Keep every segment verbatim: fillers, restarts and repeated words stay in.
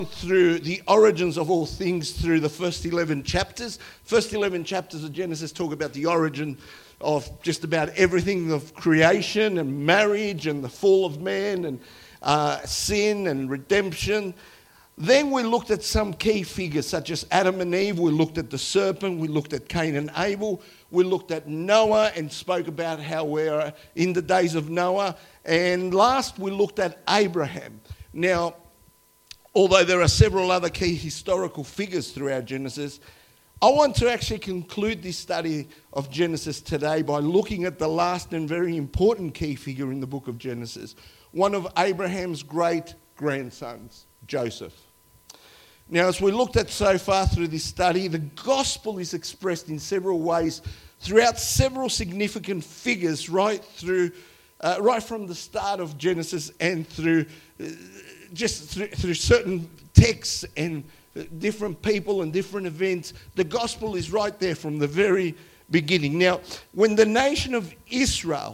through the origins of all things through the first eleven chapters. First eleven chapters of Genesis talk about the origin of just about everything of creation and marriage and the fall of man and uh, sin and redemption. Then we looked at some key figures such as Adam and Eve. We looked at the serpent. We looked at Cain and Abel. We looked at Noah and spoke about how we're in the days of Noah. And last we looked at Abraham. Now, although there are several other key historical figures throughout Genesis, I want to actually conclude this study of Genesis today by looking at the last and very important key figure in the book of Genesis, one of Abraham's great grandsons, Joseph. Now, as we looked at so far through this study, the gospel is expressed in several ways throughout several significant figures right through, uh, right from the start of Genesis and through uh, just through, through certain texts and different people and different events. The gospel is right there from the very beginning. Now, when the nation of Israel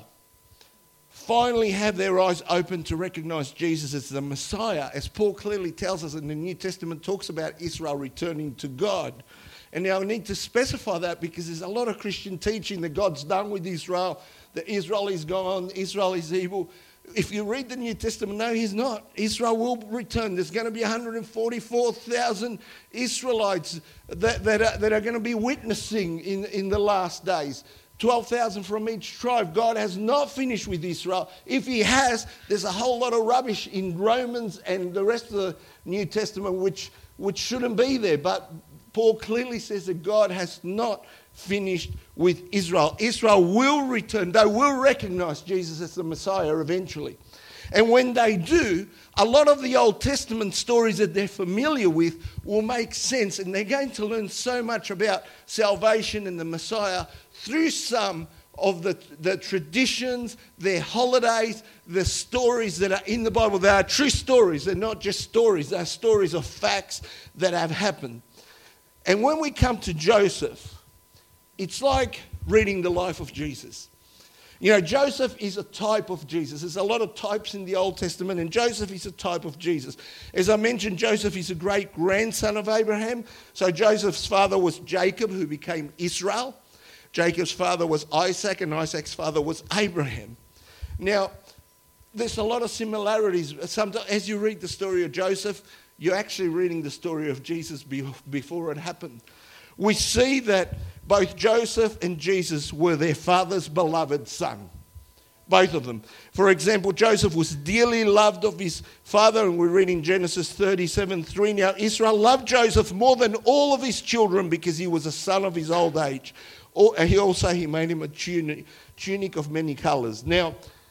finally have their eyes open to recognize Jesus as the Messiah, as Paul clearly tells us in the New Testament, talks about Israel returning to God. And now I need to specify that because there's a lot of Christian teaching that God's done with Israel, that Israel is gone, Israel is evil. If you read the New Testament, no, he's not. Israel will return. There's going to be one hundred forty-four thousand Israelites that, that, are, that are going to be witnessing in, in the last days. twelve thousand from each tribe. God has not finished with Israel. If he has, there's a whole lot of rubbish in Romans and the rest of the New Testament which, which shouldn't be there. But Paul clearly says that God has not finished with Israel. Israel will return. They will recognize Jesus as the Messiah eventually. And when they do, a lot of the Old Testament stories that they're familiar with will make sense, and they're going to learn so much about salvation and the Messiah through some of the, the traditions, their holidays, the stories that are in the Bible. They are true stories. They're not just stories. They're stories of facts that have happened. And when we come to Joseph, it's like reading the life of Jesus. You know, Joseph is a type of Jesus. There's a lot of types in the Old Testament, and Joseph is a type of Jesus. As I mentioned, Joseph is a great grandson of Abraham. So Joseph's father was Jacob, who became Israel. Jacob's father was Isaac, and Isaac's father was Abraham. Now, there's a lot of similarities. Sometimes, as you read the story of Joseph, you're actually reading the story of Jesus before it happened. We see that both Joseph and Jesus were their father's beloved son. Both of them. For example, Joseph was dearly loved of his father, and we read in Genesis thirty-seven three, now Israel loved Joseph more than all of his children because he was a son of his old age. And he also he made him a tunic, tunic of many colors. Now,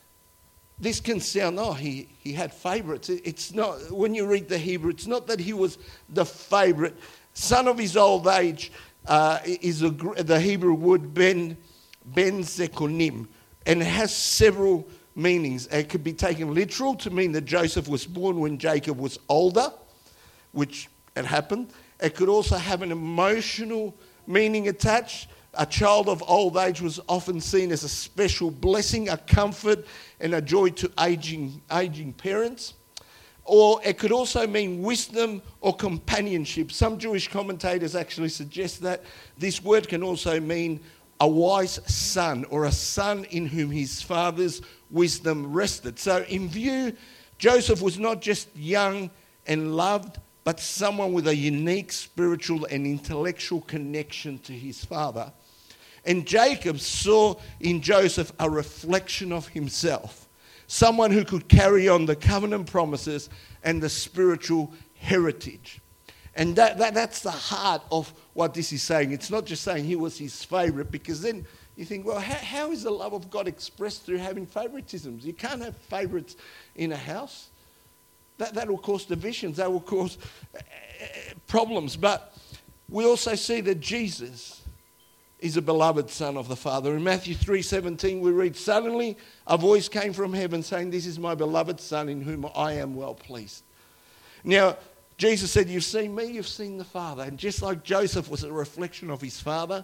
this can sound, oh, he, he had favorites. It's not, when you read the Hebrew, it's not that he was the favorite. Son of his old age uh, is a, the Hebrew word ben, ben zekonim, and it has several meanings. It could be taken literal to mean that Joseph was born when Jacob was older, which had happened. It could also have an emotional meaning attached. A child of old age was often seen as a special blessing, a comfort, and a joy to aging, aging parents. Or it could also mean wisdom or companionship. Some Jewish commentators actually suggest that this word can also mean a wise son, or a son in whom his father's wisdom rested. So in view, Joseph was not just young and loved, but someone with a unique spiritual and intellectual connection to his father. And Jacob saw in Joseph a reflection of himself, someone who could carry on the covenant promises and the spiritual heritage. And that, that that's the heart of what this is saying. It's not just saying he was his favorite, because then you think, well, how, how is the love of God expressed through having favoritisms? You can't have favorites in a house. That, that will cause divisions. That will cause uh, problems. But we also see that Jesus is a beloved son of the Father. In Matthew three seventeen we read, suddenly a voice came from heaven saying, this is my beloved son in whom I am well pleased. Now, Jesus said, you've seen me, you've seen the Father. And just like Joseph was a reflection of his father,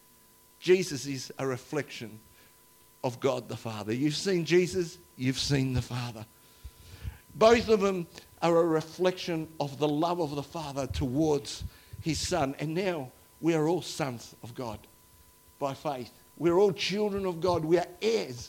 Jesus is a reflection of God the Father. You've seen Jesus, you've seen the Father. Both of them are a reflection of the love of the Father towards his Son. And now we are all sons of God by faith. We're all children of God. We are heirs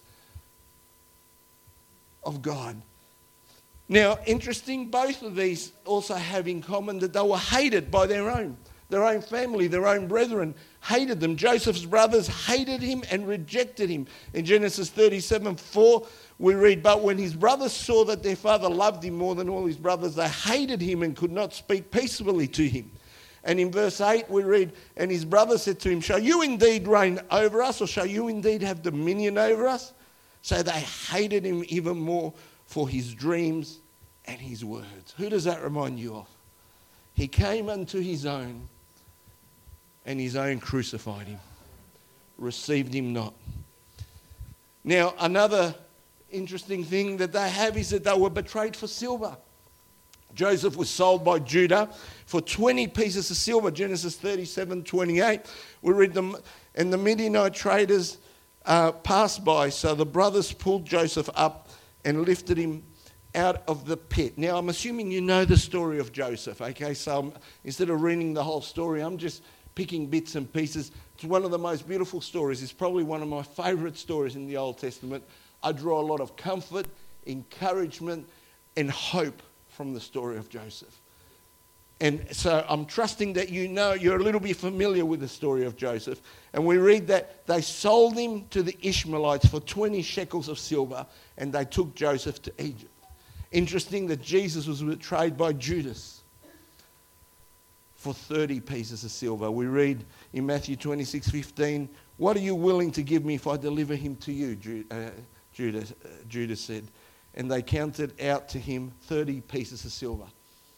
of God. Now, interesting, both of these also have in common that they were hated by their own. Their own family, their own brethren hated them. Joseph's brothers hated him and rejected him. In Genesis thirty-seven four, we read, but when his brothers saw that their father loved him more than all his brothers, they hated him and could not speak peaceably to him. And in verse eight, we read, and his brother said to him, shall you indeed reign over us, or shall you indeed have dominion over us? So they hated him even more for his dreams and his words. Who does that remind you of? He came unto his own, and his own crucified him, received him not. Now, another interesting thing that they have is that they were betrayed for silver. Joseph was sold by Judah for twenty pieces of silver. Genesis thirty-seven twenty-eight. We read them, and the Midianite traders uh, passed by. So the brothers pulled Joseph up and lifted him out of the pit. Now, I'm assuming you know the story of Joseph, okay? So I'm, instead of reading the whole story, I'm just picking bits and pieces. It's one of the most beautiful stories. It's probably one of my favourite stories in the Old Testament. I draw a lot of comfort, encouragement, and hope from the story of Joseph. And so I'm trusting that you know, you're a little bit familiar with the story of Joseph. And we read that they sold him to the Ishmaelites for twenty shekels of silver, and they took Joseph to Egypt. Interesting that Jesus was betrayed by Judas for thirty pieces of silver. We read in Matthew twenty-six fifteen, what are you willing to give me if I deliver him to you? Uh, Judas, uh, Judas said. And they counted out to him thirty pieces of silver.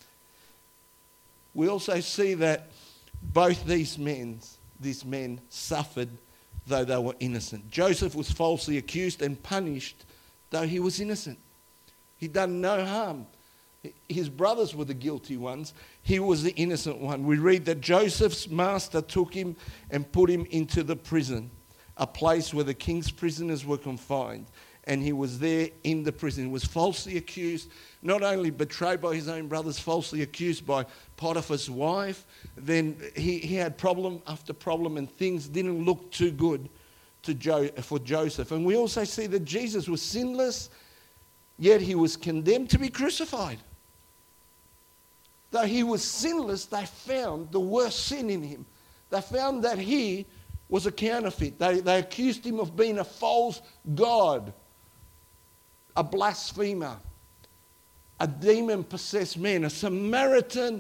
We also see that both these men, these men suffered though they were innocent. Joseph was falsely accused and punished though he was innocent. He'd done no harm. His brothers were the guilty ones. He was the innocent one. We read that Joseph's master took him and put him into the prison, a place where the king's prisoners were confined. And he was there in the prison. He was falsely accused, not only betrayed by his own brothers, falsely accused by Potiphar's wife. Then he, he had problem after problem, and things didn't look too good to jo- for Joseph. And we also see that Jesus was sinless, yet he was condemned to be crucified. Though he was sinless, they found the worst sin in him. They found that he was a counterfeit. They, they accused him of being a false god, a blasphemer, a demon-possessed man, a Samaritan,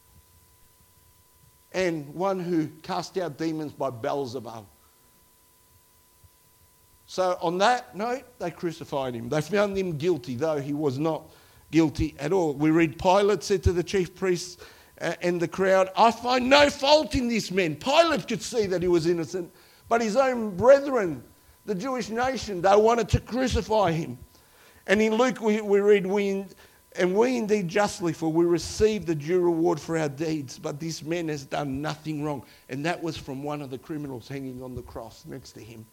and one who cast out demons by Beelzebub. So on that note, they crucified him. They found him guilty, though he was not guilty at all. We read Pilate said to the chief priests and the crowd, I find no fault in this man. Pilate could see that he was innocent, but his own brethren, the Jewish nation, they wanted to crucify him. And in Luke we, we read, we, and we indeed justly, for we receive the due reward for our deeds, but this man has done nothing wrong. And that was from one of the criminals hanging on the cross next to him.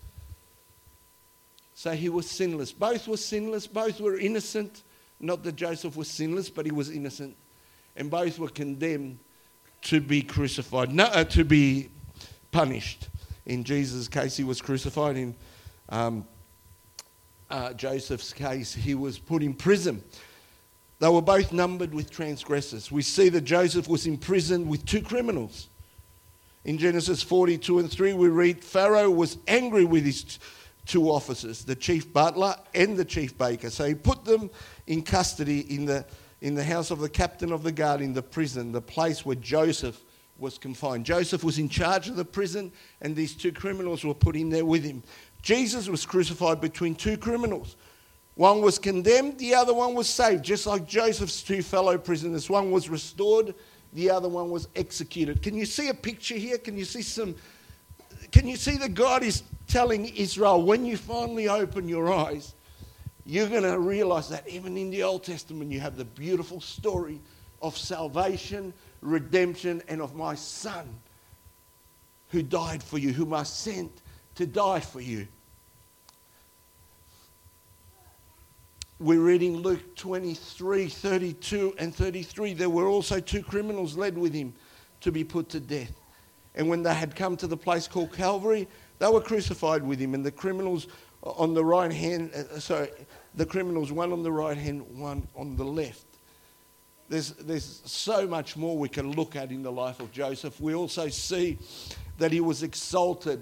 So he was sinless. Both were sinless. Both were innocent. Not that Joseph was sinless, but he was innocent. And both were condemned to be crucified, no, uh, to be punished. In Jesus' case, he was crucified. In um, uh, Joseph's case, he was put in prison. They were both numbered with transgressors. We see that Joseph was imprisoned with two criminals. In Genesis forty-two and three, we read, Pharaoh was angry with his two officers, the chief butler and the chief baker. So he put them in custody in the in the house of the captain of the guard in the prison, the place where Joseph was confined. Joseph was in charge of the prison, and these two criminals were put in there with him. Jesus was crucified between two criminals. One was condemned, the other one was saved, just like Joseph's two fellow prisoners. One was restored, the other one was executed. Can you see a picture here? Can you see some... Can you see that God is telling Israel, when you finally open your eyes, you're going to realize that even in the Old Testament, you have the beautiful story of salvation, redemption, and of my son who died for you, whom I sent to die for you. we read in Luke twenty-three, thirty-two and thirty-three, there were also two criminals led with him to be put to death. And when they had come to the place called Calvary, they were crucified with him. And the criminals on the right hand, uh, sorry, the criminals, one on the right hand, one on the left. There's, there's so much more we can look at in the life of Joseph. We also see that he was exalted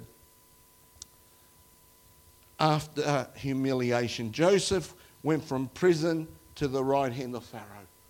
after humiliation. Joseph went from prison to the right hand of Pharaoh.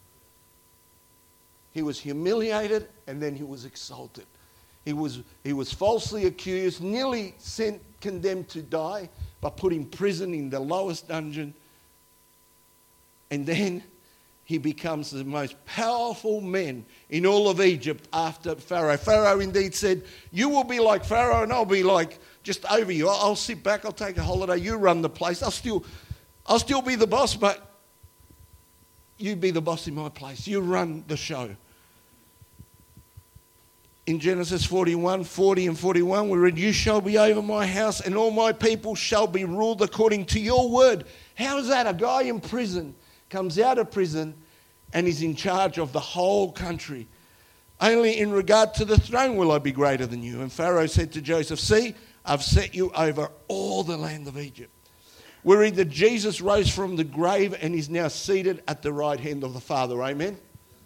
He was humiliated and then he was exalted. He was, he was falsely accused, nearly sent, condemned to die, but put in prison in the lowest dungeon. And then he becomes the most powerful man in all of Egypt after Pharaoh. Pharaoh indeed said, you will be like Pharaoh and I'll be like just over you. I'll, I'll sit back, I'll take a holiday, you run the place. I'll still, I'll still be the boss, but you be the boss in my place. You run the show. In Genesis forty-one, forty and forty-one, we read, you shall be over my house and all my people shall be ruled according to your word. How is that? A guy in prison comes out of prison and is in charge of the whole country. Only in regard to the throne will I be greater than you. And Pharaoh said to Joseph, see, I've set you over all the land of Egypt. We read that Jesus rose from the grave and is now seated at the right hand of the Father. Amen.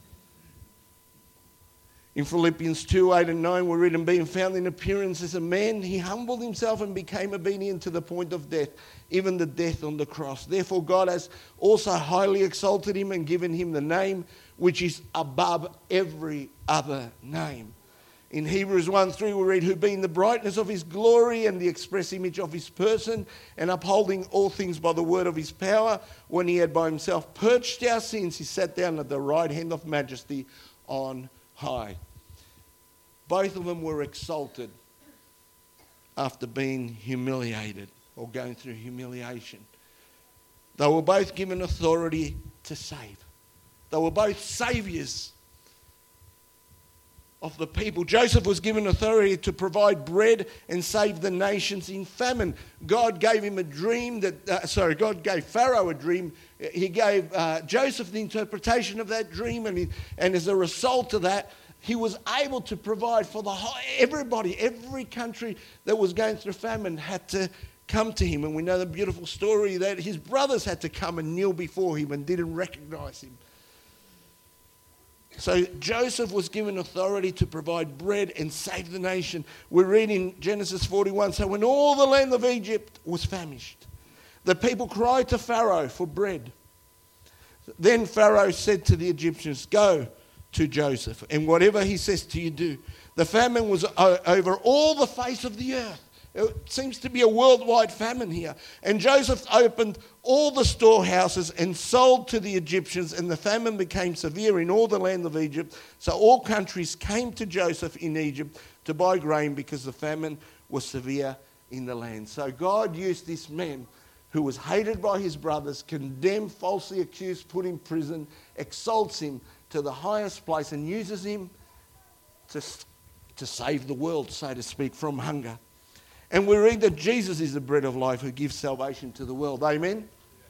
In Philippians two, eight and nine, we read, and being found in appearance as a man, he humbled himself and became obedient to the point of death, even the death on the cross. Therefore God has also highly exalted him and given him the name which is above every other name. In Hebrews one three, we read, who being the brightness of his glory and the express image of his person, and upholding all things by the word of his power, when he had by himself purged our sins, he sat down at the right hand of majesty on high. Both of them were exalted after being humiliated or going through humiliation. They were both given authority to save. They were both saviors of the people. Joseph was given authority to provide bread and save the nations in famine. God gave him a dream that, uh, sorry, God gave Pharaoh a dream. He gave uh, Joseph the interpretation of that dream, and, he, and as a result of that, he was able to provide for the whole, everybody, every country that was going through famine had to come to him. And we know the beautiful story that his brothers had to come and kneel before him and didn't recognize him. So Joseph was given authority to provide bread and save the nation. We read in Genesis forty-one, so when all the land of Egypt was famished, the people cried to Pharaoh for bread. Then Pharaoh said to the Egyptians, go to Joseph, and whatever he says to you, do. The famine was o- over all the face of the earth. It seems to be a worldwide famine here. And Joseph opened all the storehouses and sold to the Egyptians, and the famine became severe in all the land of Egypt. So all countries came to Joseph in Egypt to buy grain because the famine was severe in the land. So God used this man who was hated by his brothers, condemned, falsely accused, put in prison, exalts him to the highest place and uses him to, to save the world, so to speak, from hunger. And we read that Jesus is the bread of life who gives salvation to the world. Amen?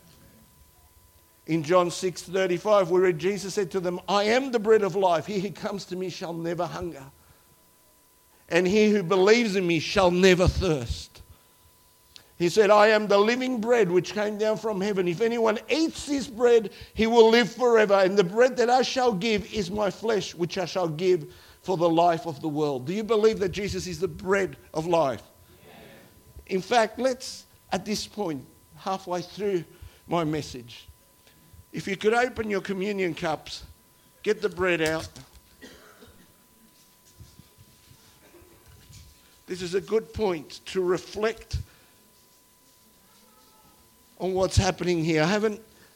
In John six thirty-five, we read Jesus said to them, I am the bread of life. He who comes to me shall never hunger. And he who believes in me shall never thirst. He said, I am the living bread which came down from heaven. If anyone eats this bread, he will live forever. And the bread that I shall give is my flesh, which I shall give for the life of the world. Do you believe that Jesus is the bread of life? Yes. In fact, let's, at this point, halfway through my message, if you could open your communion cups, get the bread out. This is a good point to reflect on what's happening here. I haven't,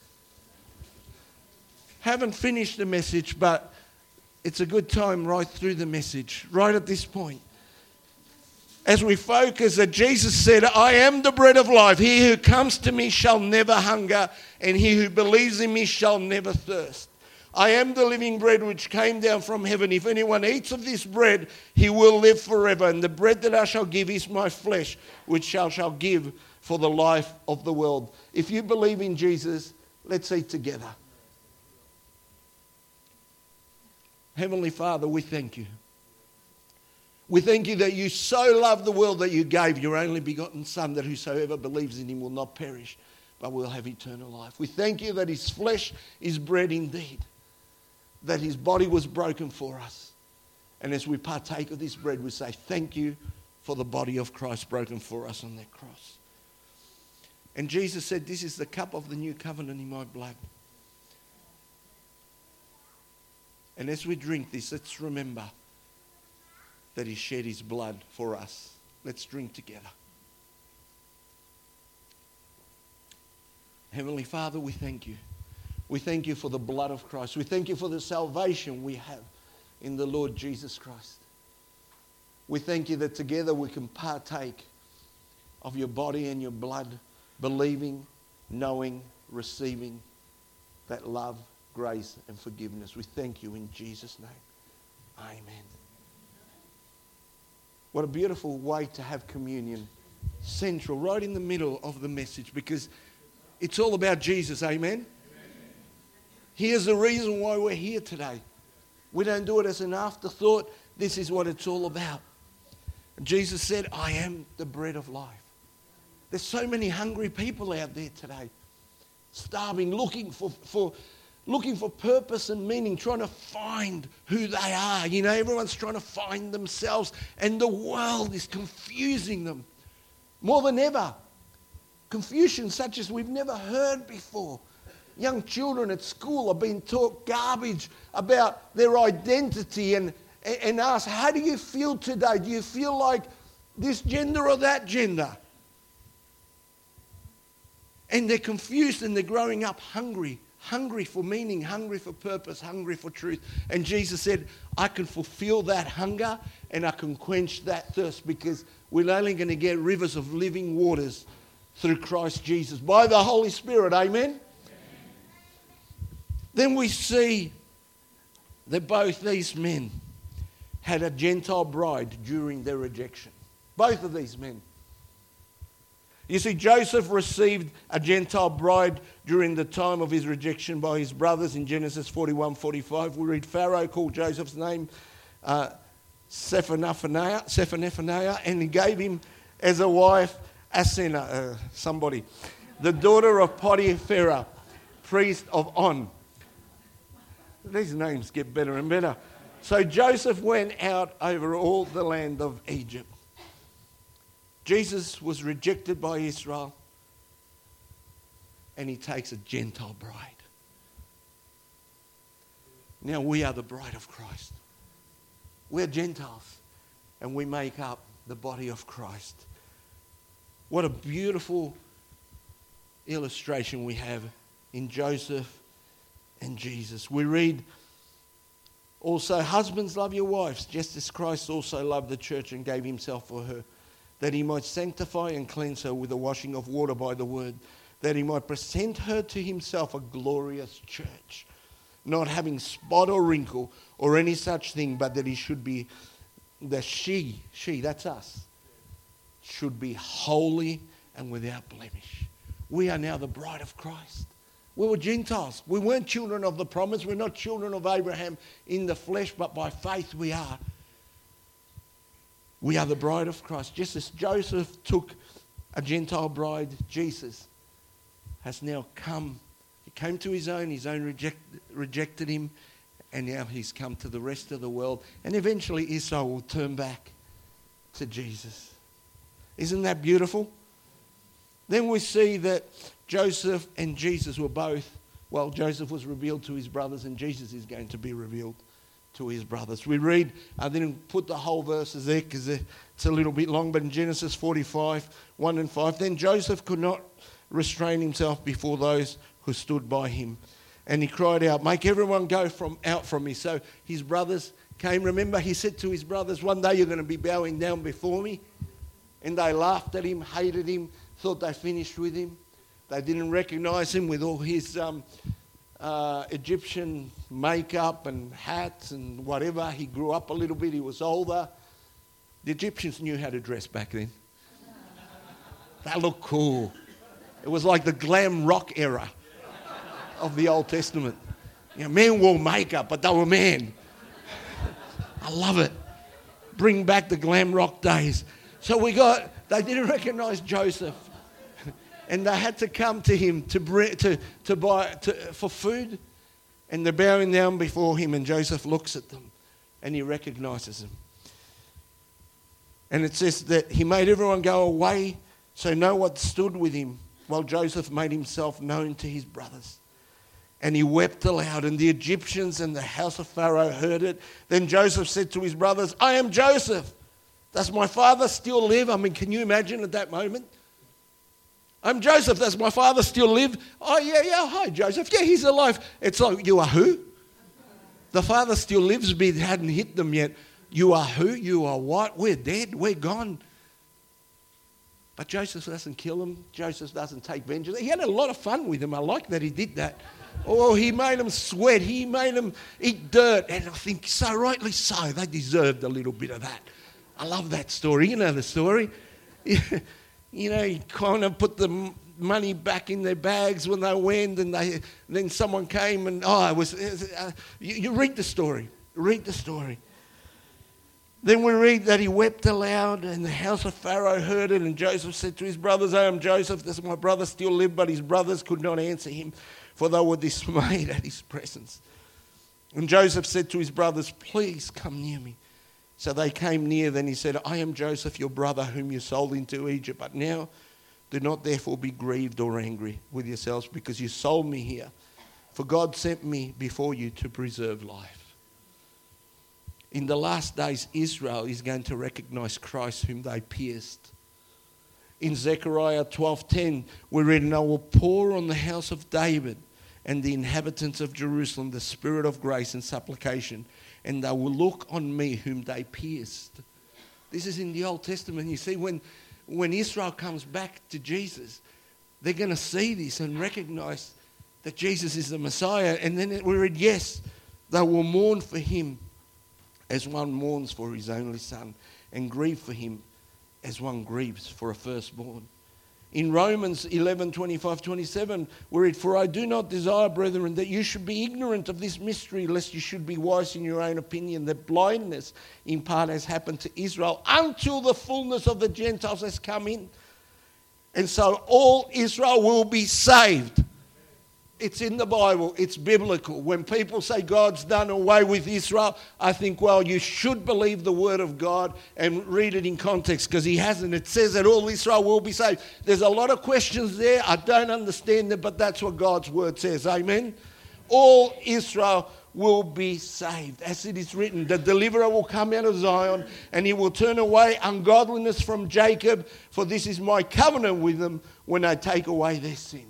haven't finished the message, but it's a good time right through the message, right at this point. As we focus that Jesus said, I am the bread of life. He who comes to me shall never hunger, and he who believes in me shall never thirst. I am the living bread which came down from heaven. If anyone eats of this bread, he will live forever. And the bread that I shall give is my flesh, which I shall give for the life of the world. If you believe in Jesus, Let's eat together. Heavenly Father, we thank you. We thank you that you so loved the world that you gave your only begotten Son, that whosoever believes in him will not perish, but will have eternal life. We thank you that his flesh is bread indeed, that his body was broken for us. And as we partake of this bread, we say thank you for the body of Christ broken for us on that cross. And Jesus said, this is the cup of the new covenant in my blood. And as we drink this, let's remember that he shed his blood for us. Let's drink together. Heavenly Father, we thank you. We thank you for the blood of Christ. We thank you for the salvation we have in the Lord Jesus Christ. We thank you that together we can partake of your body and your blood, believing, knowing, receiving that love, grace and forgiveness. We thank you in Jesus' name. Amen. What a beautiful way to have communion. Central, right in the middle of the message, because it's all about Jesus. Amen? Amen. Here's the reason why we're here today. We don't do it as an afterthought. This is what it's all about. Jesus said, I am the bread of life. There's so many hungry people out there today, starving, looking for, for, looking for purpose and meaning, trying to find who they are. You know, everyone's trying to find themselves, and the world is confusing them more than ever. Confusion such as we've never heard before. Young children at school are being taught garbage about their identity and, and asked, how do you feel today? Do you feel like this gender or that gender? And they're confused and they're growing up hungry, hungry for meaning, hungry for purpose, hungry for truth. And Jesus said, I can fulfill that hunger and I can quench that thirst, because we're only going to get rivers of living waters through Christ Jesus by the Holy Spirit. Amen? Then we see that both these men had a Gentile bride during their rejection. Both of these men. You see, Joseph received a Gentile bride during the time of his rejection by his brothers in Genesis forty-one forty-five. We read Pharaoh called Joseph's name uh, Sephanephaniah, and he gave him as a wife Asenath, uh, somebody, the daughter of Potipharah, priest of On. These names get better and better. So Joseph went out over all the land of Egypt. Jesus was rejected by Israel, and he takes a Gentile bride. Now we are the bride of Christ. We're Gentiles, and we make up the body of Christ. What a beautiful illustration we have in Joseph and Jesus. We read also, husbands, love your wives, just as Christ also loved the church and gave himself for her, that he might sanctify and cleanse her with the washing of water by the word, that he might present her to himself a glorious church, not having spot or wrinkle or any such thing, but that he should be, that she, she, that's us, should be holy and without blemish. We are now the bride of Christ. We were Gentiles. We weren't children of the promise. We're not children of Abraham in the flesh, but by faith we are. We are the bride of Christ. Just as Joseph took a Gentile bride, Jesus has now come. He came to his own. His own reject, rejected him. And now he's come to the rest of the world. And eventually Israel will turn back to Jesus. Isn't that beautiful? Then we see that Joseph and Jesus were both, well, Joseph was revealed to his brothers and Jesus is going to be revealed to his brothers. We read, I didn't put the whole verses there because it's a little bit long, but in Genesis forty-five, one and five, then Joseph could not restrain himself before those who stood by him. And he cried out, make everyone go from out from me. So his brothers came. Remember, he said to his brothers, one day you're going to be bowing down before me. And they laughed at him, hated him, thought they finished with him. They didn't recognize him with all his um, uh, Egyptian makeup and hats and whatever. He grew up a little bit. He was older. The Egyptians knew how to dress back then. They looked cool. It was like the glam rock era. of the Old Testament. You know, men wore makeup, but they were men. I love it. Bring back the glam rock days. So we got, they didn't recognise Joseph. And they had to come to him to bring, to, to buy to, for food. And they're bowing down before him, and Joseph looks at them and he recognises them. And it says that he made everyone go away so no one stood with him, while Joseph made himself known to his brothers. And he wept aloud, and the Egyptians and the house of Pharaoh heard it. Then Joseph said to his brothers, I am Joseph. Does my father still live? I mean, can you imagine at that moment? I'm Joseph. Does my father still live? Oh, yeah, yeah. Hi, Joseph. Yeah, he's alive. It's like, you are who? The father still lives, but it hadn't hit them yet. You are who? You are what? We're dead. We're gone. But Joseph doesn't kill them. Joseph doesn't take vengeance. He had a lot of fun with them. I like that he did that. Oh, he made them sweat. He made them eat dirt. And I think, so rightly so, they deserved a little bit of that. I love that story. You know the story. You know, he kind of put the money back in their bags when they went, and they then someone came and, oh, it was, uh, you, you read the story. Read the story. Then we read that he wept aloud, and the house of Pharaoh heard it, and Joseph said to his brothers, I am Joseph, does my brother still live? But his brothers could not answer him, for they were dismayed at his presence. And Joseph said to his brothers, please come near me. So they came near. Then he said, I am Joseph, your brother, whom you sold into Egypt. But now do not therefore be grieved or angry with yourselves, because you sold me here. For God sent me before you to preserve life. In the last days, Israel is going to recognize Christ whom they pierced. In Zechariah twelve ten, we read, and I will pour on the house of David and the inhabitants of Jerusalem the spirit of grace and supplication, and they will look on me whom they pierced. This is in the Old Testament. You see, when, when Israel comes back to Jesus, they're going to see this and recognize that Jesus is the Messiah. And then we read, yes, they will mourn for him as one mourns for his only son, and grieve for him as one grieves for a firstborn. In Romans eleven, twenty-five, twenty-seven, we read, for I do not desire, brethren, that you should be ignorant of this mystery, lest you should be wise in your own opinion, that blindness in part has happened to Israel until the fullness of the Gentiles has come in. And so all Israel will be saved. It's in the Bible. It's biblical. When people say God's done away with Israel, I think, well, you should believe the word of God and read it in context, because he hasn't. It says that all Israel will be saved. There's a lot of questions there. I don't understand them, but that's what God's word says. Amen? All Israel will be saved. As it is written, the deliverer will come out of Zion, and he will turn away ungodliness from Jacob, for this is my covenant with them when I take away their sins.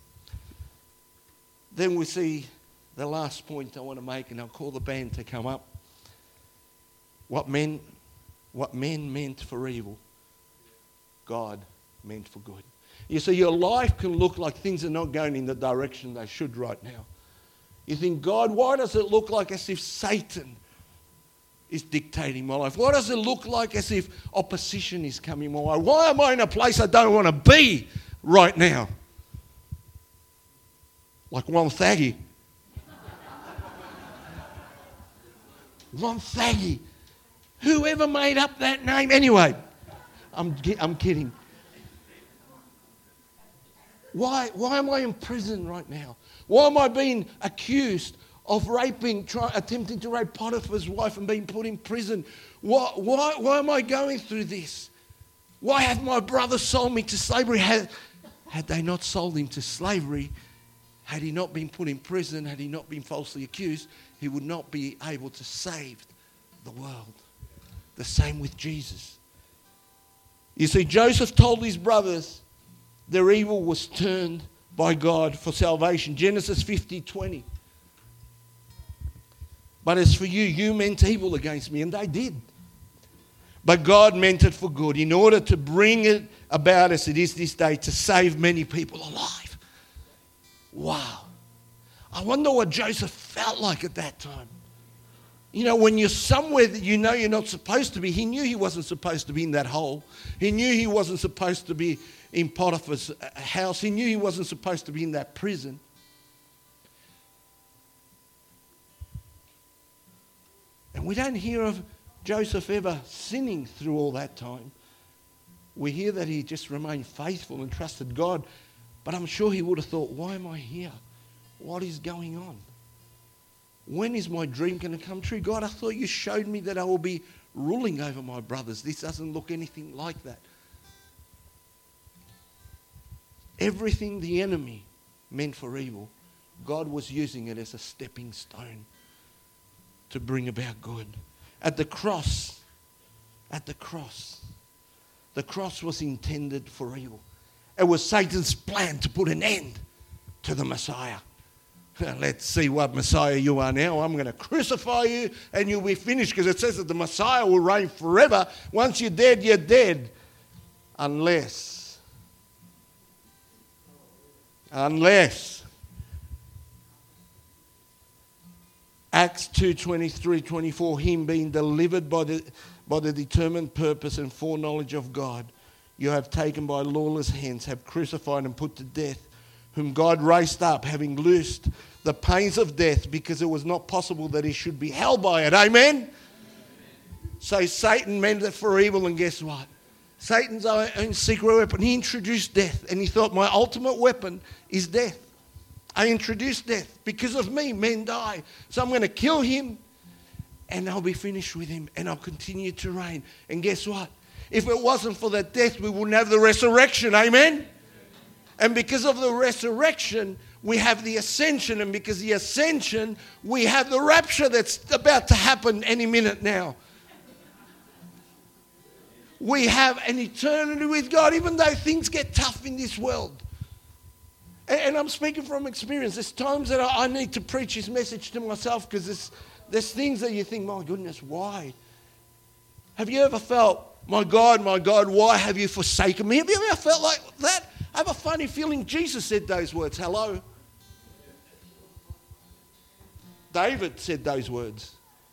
Then we see the last point I want to make, and I'll call the band to come up. What men, what men meant for evil, God meant for good. You see, your life can look like things are not going in the direction they should right now. You think, God, why does it look like as if Satan is dictating my life? Why does it look like as if opposition is coming my way? Why am I in a place I don't want to be right now? Like Wonthaggi. Wonthaggi. Whoever made up that name? Anyway, I'm, I'm kidding. Why, why am I in prison right now? Why am I being accused of raping, try, attempting to rape Potiphar's wife and being put in prison? Why, why, why am I going through this? Why have my brothers sold me to slavery? Had, had they not sold him to slavery, had he not been put in prison, had he not been falsely accused, he would not be able to save the world. The same with Jesus. You see, Joseph told his brothers their evil was turned by God for salvation. Genesis fifty twenty. But as for you, you meant evil against me, and they did. But God meant it for good, in order to bring it about as it is this day, to save many people alive. Wow. I wonder what Joseph felt like at that time. You know, when you're somewhere that you know you're not supposed to be, he knew he wasn't supposed to be in that hole. He knew he wasn't supposed to be in Potiphar's house. He knew he wasn't supposed to be in that prison. we don't hear of Joseph ever sinning through all that time. We hear that he just remained faithful and trusted God. But I'm sure he would have thought, why am I here? What is going on? When is my dream going to come true? God, I thought you showed me that I will be ruling over my brothers. This doesn't look anything like that. Everything the enemy meant for evil, God was using it as a stepping stone to bring about good. At the cross, at the cross, the cross was intended for evil. It was Satan's plan to put an end to the Messiah. Let's see what Messiah you are now. I'm going to crucify you and you'll be finished, because it says that the Messiah will reign forever. Once you're dead, you're dead. Unless, unless, Acts two twenty-three, twenty-four, him being delivered by the, by the determined purpose and foreknowledge of God, you have taken by lawless hands, have crucified and put to death, whom God raised up, having loosed the pains of death, because it was not possible that he should be held by it. Amen? Amen. So Satan meant it for evil, and guess what? Satan's own secret weapon, he introduced death, and he thought, my ultimate weapon is death. I introduced death. Because of me, men die. So I'm going to kill him, and I'll be finished with him, and I'll continue to reign. And guess what? If it wasn't for that death, we wouldn't have the resurrection. Amen? And because of the resurrection, we have the ascension. And because of the ascension, we have the rapture that's about to happen any minute now. We have an eternity with God, even though things get tough in this world. And I'm speaking from experience. There's times that I need to preach this message to myself, because there's, there's things that you think, my goodness, why? Have you ever felt, my God, my God, why have you forsaken me? Have you ever felt like that? I have a funny feeling Jesus said those words. Hello? David said those words.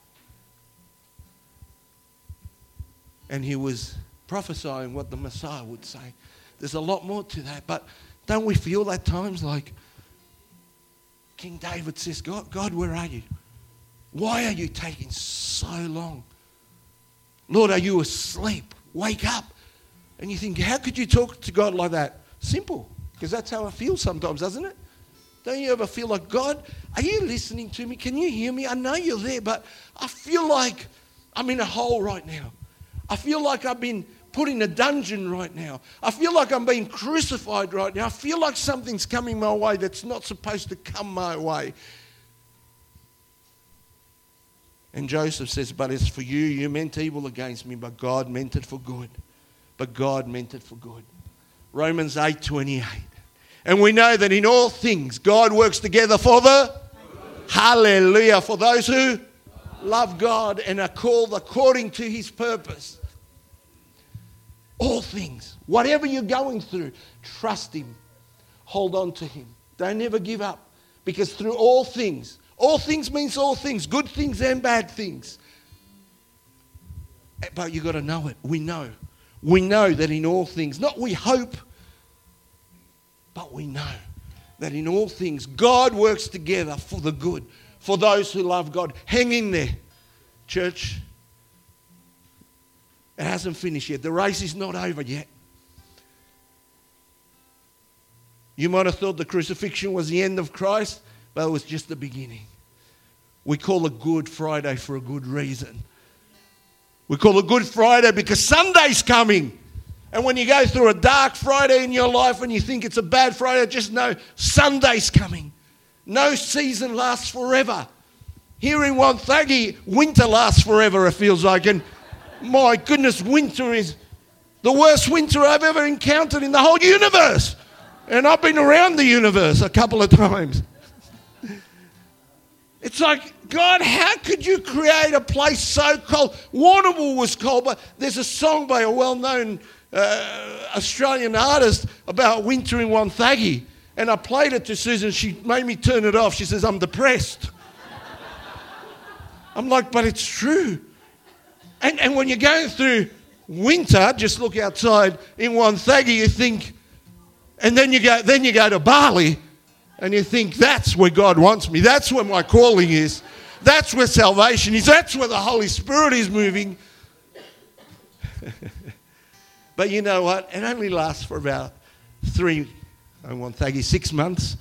And he was prophesying what the Messiah would say. There's a lot more to that, but don't we feel at times like King David says, God, God, where are you? Why are you taking so long? Lord, are you asleep? Wake up. And you think, how could you talk to God like that? Simple, because that's how I feel sometimes, doesn't it? Don't you ever feel like, God, are you listening to me? Can you hear me? I know you're there, but I feel like I'm in a hole right now. I feel like I've been put in a dungeon right now. I feel like I'm being crucified right now. I feel like something's coming my way that's not supposed to come my way. And Joseph says, but as for you, you meant evil against me, but God meant it for good. But God meant it for good. Romans eight twenty-eight. And we know that in all things, God works together for the hallelujah, for those who love God and are called according to his purpose. All things, whatever you're going through, trust him. Hold on to him. Don't ever give up. Because through all things, all things means all things, good things and bad things. But you've got to know it. We know. We know that in all things, not we hope, but we know that in all things, God works together for the good, for those who love God. Hang in there, church. It hasn't finished yet. The race is not over yet. You might have thought the crucifixion was the end of Christ, but it was just the beginning. We call it Good Friday for a good reason. We call it Good Friday because Sunday's coming. And when you go through a dark Friday in your life and you think it's a bad Friday, just know Sunday's coming. No season lasts forever. Here in Wonthaggi, winter lasts forever, it feels like. And my goodness, winter is the worst winter I've ever encountered in the whole universe. And I've been around the universe a couple of times. It's like, God, how could you create a place so cold? Warrnambool was cold, but there's a song by a well-known uh, Australian artist about winter in Wonthaggi. And I played it to Susan. She made me turn it off. She says, I'm depressed. I'm like, but it's true. And, and when you're going through winter, just look outside in Wonthaggi, you think, and then you go, then you go to Bali, and you think, that's where God wants me. That's where my calling is. That's where salvation is. That's where the Holy Spirit is moving. But you know what? It only lasts for about three, I don't want Thaggy, six months.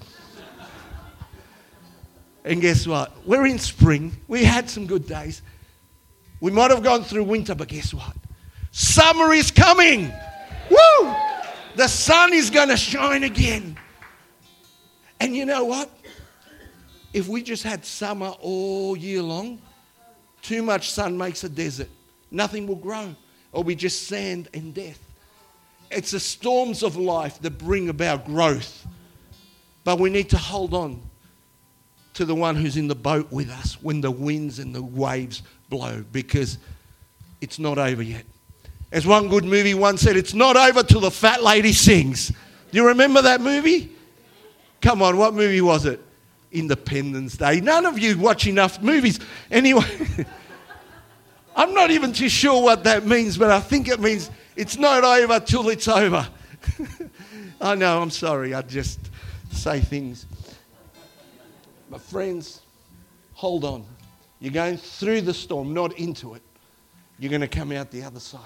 And guess what? We're in spring. We had some good days. We might have gone through winter, but guess what? Summer is coming. Woo! The sun is going to shine again. And you know what? If we just had summer all year long, too much sun makes a desert. Nothing will grow. It'll be just sand and death. It's the storms of life that bring about growth. But we need to hold on to the one who's in the boat with us when the winds and the waves blow, because it's not over yet. As one good movie once said, it's not over till the fat lady sings. Do you remember that movie? Come on, what movie was it? Independence Day. None of you watch enough movies. Anyway, I'm not even too sure what that means, but I think it means it's not over till it's over. I know, I'm sorry. I just say things. But friends, hold on. You're going through the storm, not into it. You're going to come out the other side.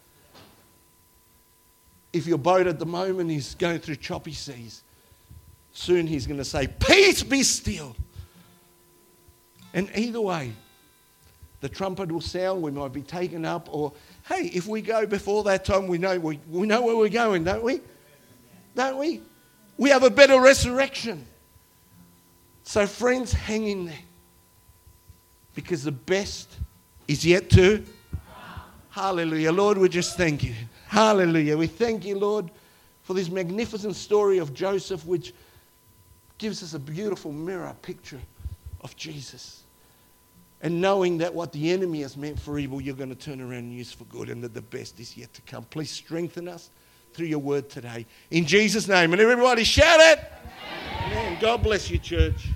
If your boat at the moment is going through choppy seas, soon he's going to say, peace be still. And either way, the trumpet will sound, we might be taken up, or, hey, if we go before that time, we know we, we know where we're going, don't we? Don't we? We have a better resurrection. So friends, hang in there. Because the best is yet to. Hallelujah. Lord, we just thank you. Hallelujah. We thank you, Lord, for this magnificent story of Joseph, which gives us a beautiful mirror picture of Jesus. And knowing that what the enemy has meant for evil, you're going to turn around and use for good, and that the best is yet to come. Please strengthen us through your word today. In Jesus' name. And everybody shout it. Amen. Amen. God bless you, church.